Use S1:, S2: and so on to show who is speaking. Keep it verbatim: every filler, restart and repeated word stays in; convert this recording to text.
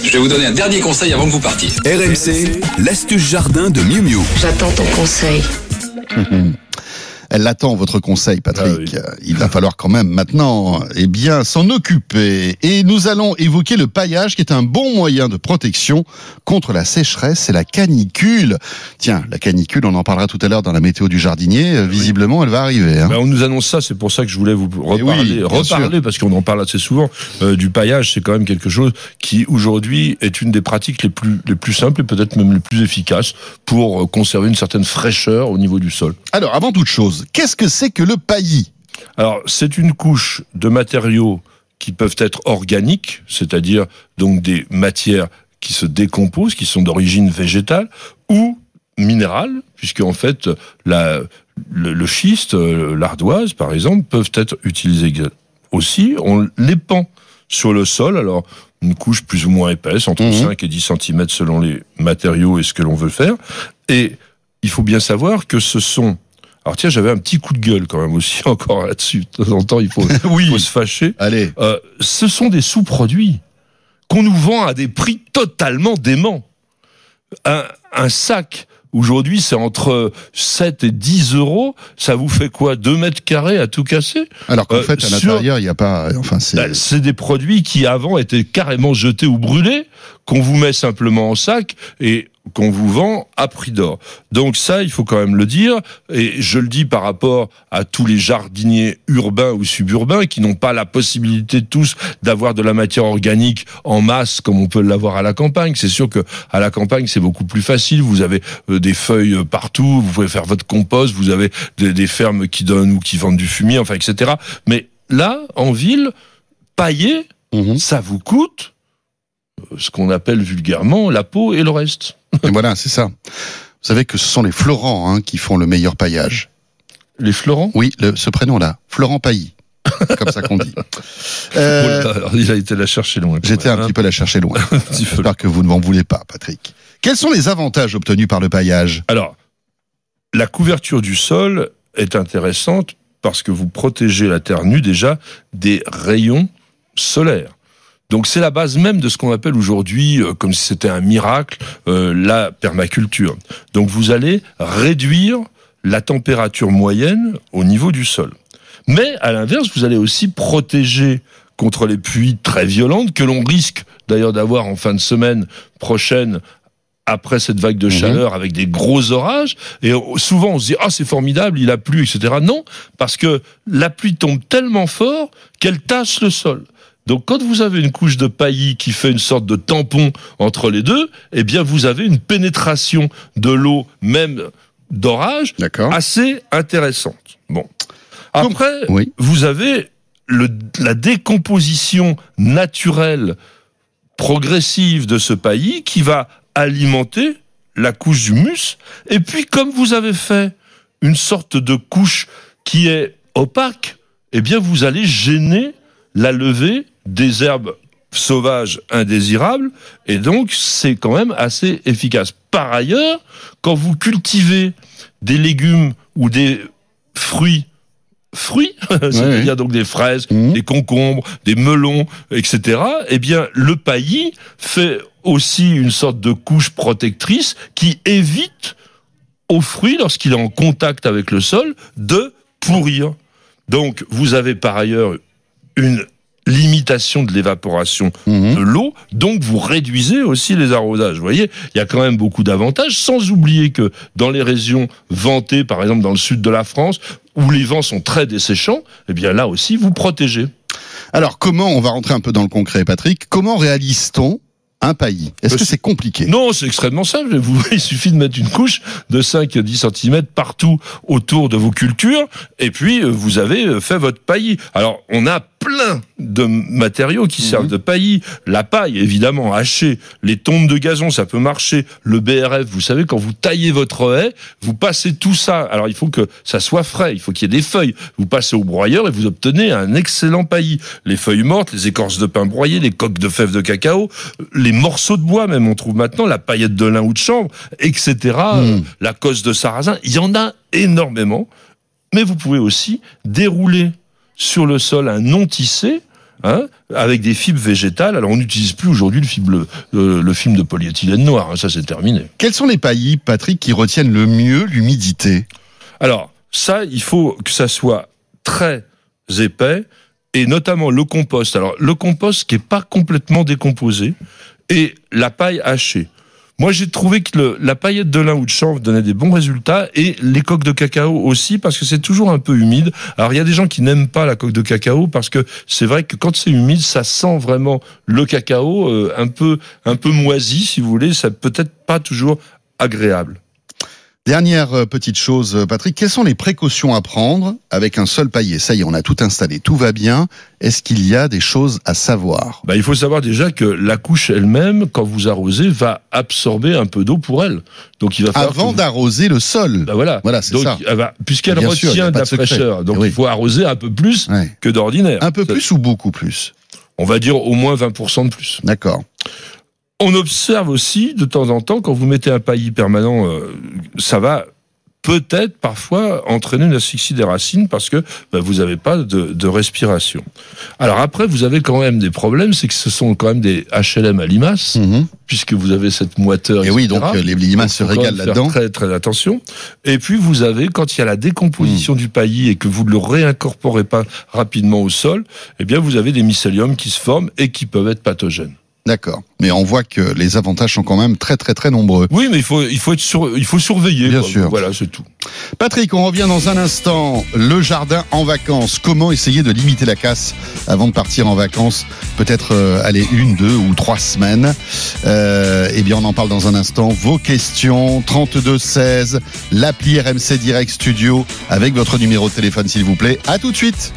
S1: Je vais vous donner un dernier conseil avant que vous partiez.
S2: R M C, l'astuce jardin de Miu Miu.
S3: J'attends ton conseil.
S4: Elle attend votre conseil, Patrick.
S5: Ah oui.
S4: Il va falloir quand même maintenant, eh bien, s'en occuper. Et nous allons évoquer le paillage, qui est un bon moyen de protection contre la sécheresse et la canicule. Tiens, la canicule, on en parlera tout à l'heure dans la météo du jardinier. Oui. Visiblement, elle va arriver. Hein.
S5: Ben, on nous annonce ça, c'est pour ça que je voulais vous reparler,
S4: oui,
S5: reparler parce qu'on en parle assez souvent. Euh, du paillage, c'est quand même quelque chose qui aujourd'hui est une des pratiques les plus les plus simples et peut-être même les plus efficaces pour conserver une certaine fraîcheur au niveau du sol.
S4: Alors, avant toute chose, qu'est-ce que c'est que le paillis ?
S5: Alors, c'est une couche de matériaux qui peuvent être organiques, c'est-à-dire donc des matières qui se décomposent, qui sont d'origine végétale, ou minérale, puisque en fait, la, le, le schiste, l'ardoise, par exemple, peuvent être utilisés aussi. On les pend sur le sol, alors une couche plus ou moins épaisse, entre mmh. cinq et dix centimètres selon les matériaux et ce que l'on veut faire. Et il faut bien savoir que ce sont... Alors tiens, j'avais un petit coup de gueule quand même aussi encore là-dessus. De temps en temps, il faut, oui. il faut se fâcher.
S4: Allez.
S5: Euh, ce sont des sous-produits qu'on nous vend à des prix totalement déments. Un, un sac, aujourd'hui, c'est entre sept et dix euros. Ça vous fait quoi ? deux mètres carrés à tout casser ?
S4: Alors qu'en
S5: euh,
S4: fait, à
S5: sur...
S4: l'intérieur, il n'y a pas... Enfin, c'est...
S5: Ben, c'est des produits qui, avant, étaient carrément jetés ou brûlés, qu'on vous met simplement en sac et qu'on vous vend à prix d'or. Donc ça, il faut quand même le dire, et je le dis par rapport à tous les jardiniers urbains ou suburbains qui n'ont pas la possibilité tous d'avoir de la matière organique en masse comme on peut l'avoir à la campagne. C'est sûr que à la campagne, c'est beaucoup plus facile. Vous avez euh, des feuilles partout, vous pouvez faire votre compost, vous avez des, des fermes qui donnent ou qui vendent du fumier, enfin, et cetera. Mais là, en ville, pailler, mmh. ça vous coûte ce qu'on appelle vulgairement la peau et le reste.
S4: Et voilà, c'est ça. Vous savez que ce sont les Florents hein, qui font le meilleur paillage.
S5: Les Florents ?
S4: Oui, le, ce prénom-là, Florent Pailly. C'est comme ça qu'on dit.
S5: Euh, Alors, il a été la chercher loin.
S4: J'étais
S5: même,
S4: un
S5: hein.
S4: petit peu la chercher loin. J'espère que vous ne m'en voulez pas, Patrick. Quels sont les avantages obtenus par le paillage ?
S5: Alors, la couverture du sol est intéressante parce que vous protégez la terre nue déjà des rayons solaires. Donc c'est la base même de ce qu'on appelle aujourd'hui, euh, comme si c'était un miracle, euh, la permaculture. Donc vous allez réduire la température moyenne au niveau du sol. Mais à l'inverse, vous allez aussi protéger contre les pluies très violentes que l'on risque d'ailleurs d'avoir en fin de semaine prochaine après cette vague de chaleur mmh. avec des gros orages. Et souvent on se dit « Ah, c'est formidable, il a plu, et cetera » Non, parce que la pluie tombe tellement fort qu'elle tasse le sol. Donc, quand vous avez une couche de paillis qui fait une sorte de tampon entre les deux, eh bien, vous avez une pénétration de l'eau, même d'orage,
S4: D'accord.
S5: assez intéressante. Bon. Après,
S4: Donc, oui.
S5: vous avez le, la décomposition naturelle, progressive de ce paillis qui va alimenter la couche d'humus. Et puis, comme vous avez fait une sorte de couche qui est opaque, eh bien, vous allez gêner la levée des herbes sauvages indésirables, et donc c'est quand même assez efficace. Par ailleurs, quand vous cultivez des légumes ou des fruits, fruits, ouais, c'est-à-dire ouais. donc des fraises, mmh. des concombres, des melons, et cetera, eh bien le paillis fait aussi une sorte de couche protectrice qui évite aux fruits, lorsqu'il est en contact avec le sol, de pourrir. Donc vous avez par ailleurs une limitation de l'évaporation mmh. de l'eau, donc vous réduisez aussi les arrosages. Vous voyez, il y a quand même beaucoup d'avantages, sans oublier que dans les régions ventées, par exemple dans le sud de la France, où les vents sont très desséchants, eh bien là aussi vous protégez.
S4: Alors comment, on va rentrer un peu dans le concret, Patrick, comment réalise-t-on un paillis ? Est-ce que c'est compliqué ?
S5: Non, c'est extrêmement simple. Vous, il suffit de mettre une couche de cinq à dix centimètres partout autour de vos cultures, et puis vous avez fait votre paillis. Alors, on a plein de matériaux qui mmh. servent de paillis. La paille, évidemment, hachée, les tondes de gazon, ça peut marcher. Le B R F, vous savez, quand vous taillez votre haie, vous passez tout ça. Alors, il faut que ça soit frais, il faut qu'il y ait des feuilles. Vous passez au broyeur et vous obtenez un excellent paillis. Les feuilles mortes, les écorces de pin broyées, les coques de fèves de cacao, les morceaux de bois, même on trouve maintenant, la paillette de lin ou de chanvre, et cetera. Mmh. Euh, la cosse de sarrasin, il y en a énormément. Mais vous pouvez aussi dérouler sur le sol un non tissé hein, avec des fibres végétales. Alors on n'utilise plus aujourd'hui le, fibre, le, le, le film de polyéthylène noir, hein, ça c'est terminé.
S4: Quels sont les paillis, Patrick, qui retiennent le mieux l'humidité ?
S5: Alors ça, il faut que ça soit très épais, et notamment le compost. Alors le compost qui est pas complètement décomposé, et la paille hachée. Moi, j'ai trouvé que le, la paillette de lin ou de chanvre donnait des bons résultats, et les coques de cacao aussi, parce que c'est toujours un peu humide. Alors, il y a des gens qui n'aiment pas la coque de cacao, parce que c'est vrai que quand c'est humide, ça sent vraiment le cacao, euh, un peu, un peu moisi, si vous voulez. Ça peut être pas toujours agréable.
S4: Dernière petite chose, Patrick, quelles sont les précautions à prendre avec un sol paillet ? Ça y est, on a tout installé, tout va bien. Est-ce qu'il y a des choses à savoir ?
S5: Bah, il faut savoir déjà que la couche elle-même, quand vous arrosez, va absorber un peu d'eau pour elle. Donc il va falloir
S4: avant
S5: vous...
S4: d'arroser le sol.
S5: Bah voilà.
S4: Voilà, c'est
S5: donc,
S4: ça.
S5: Elle va, puisqu'elle
S4: Bien
S5: retient
S4: sûr,
S5: de la fraîcheur, donc oui. Il faut arroser un peu plus ouais. que d'ordinaire.
S4: Un peu
S5: ça...
S4: plus ou beaucoup plus ?
S5: On va dire au moins vingt pour cent de plus.
S4: D'accord.
S5: On observe aussi de temps en temps, quand vous mettez un paillis permanent, euh, ça va peut-être parfois entraîner une asphyxie des racines parce que ben, vous n'avez pas de, de respiration. Alors après, vous avez quand même des problèmes, c'est que ce sont quand même des H L M à limaces, mmh. puisque vous avez cette moiteur.
S4: Et oui, donc les limaces se régalent là-dedans.
S5: Faire très très attention. Et puis vous avez, quand il y a la décomposition mmh. du paillis et que vous ne le réincorporez pas rapidement au sol, eh bien vous avez des mycéliums qui se forment et qui peuvent être pathogènes.
S4: D'accord. Mais on voit que les avantages sont quand même très très très nombreux.
S5: Oui, mais il faut il faut être sur, il faut surveiller.
S4: Bien
S5: quoi.
S4: sûr.
S5: Voilà, c'est tout.
S4: Patrick, on revient dans un instant. Le jardin en vacances. Comment essayer de limiter la casse avant de partir en vacances ? Peut-être euh, aller une, deux ou trois semaines. Euh, eh bien, on en parle dans un instant. Vos questions trente-deux seize, l'appli R M C Direct Studio avec votre numéro de téléphone, s'il vous plaît. À tout de suite.